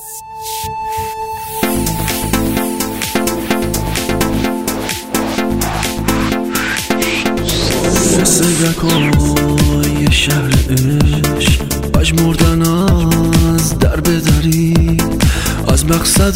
صدقای شهر عشق مجموردن از در بدری، از مقصد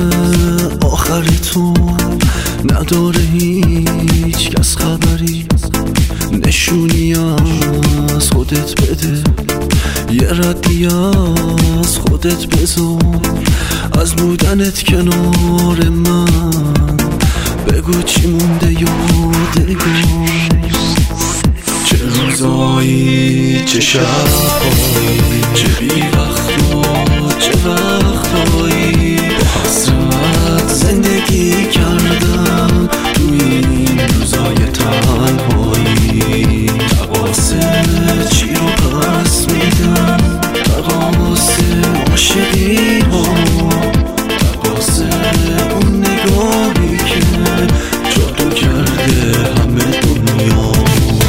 آخرتون نداره هیچ کس خبری. نشونی از خودت بده، یه ردی از خودت بذار، از بودنت کنار من بگو چی مونده یادگار. چه روزایی چه شبایی، چه بی وقت و چه وقتایی با حسرت زندگی کردم تو این روزای تنهایی. تقاصه چی رو پس میدم، تقاصه عاشقی ها، تقاصه اون نگاهی که جادو کرده همه دنیا.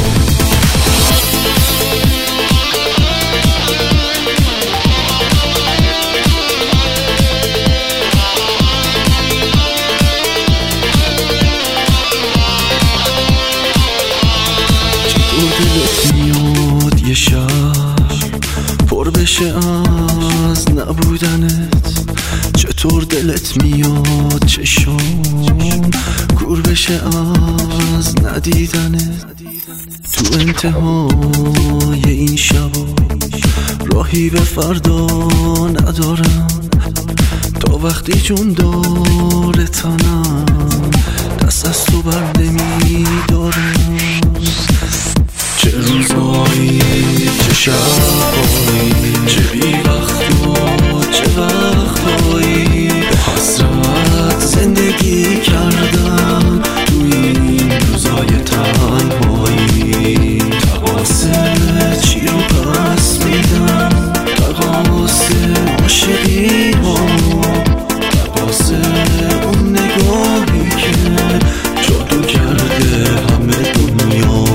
دلت میاد یه شهر پر بشه از نبودنت، چطور دلت میاد چشم کور بشه از ندیدنت. تو انتهای این شبا راهی به فردا ندارم، تا وقتی جون داره تنم دست از تو بر نمیدارم. چه روزایی چه شبایی، چه بی وقت و چه وقتایی با حسرت زندگی کردم تو این روزای تنهایی. تقاصه چی رو پس میدم، تقاصه عاشقی ها، تقاصه اون نگاهی که جادو کرده همه دنیا.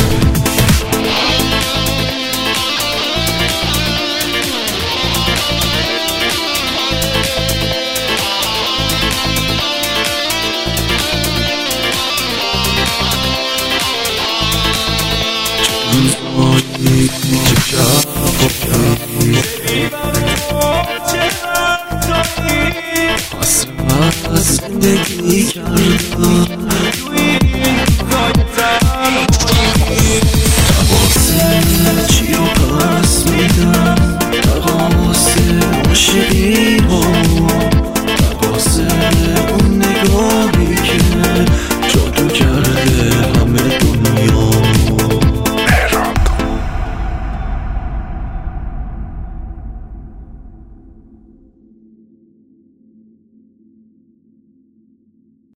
روزایی چه شبایی، حسرت از زندگی کردم تقاصه چی رو پس میدم، تقاصه عاشقی ها،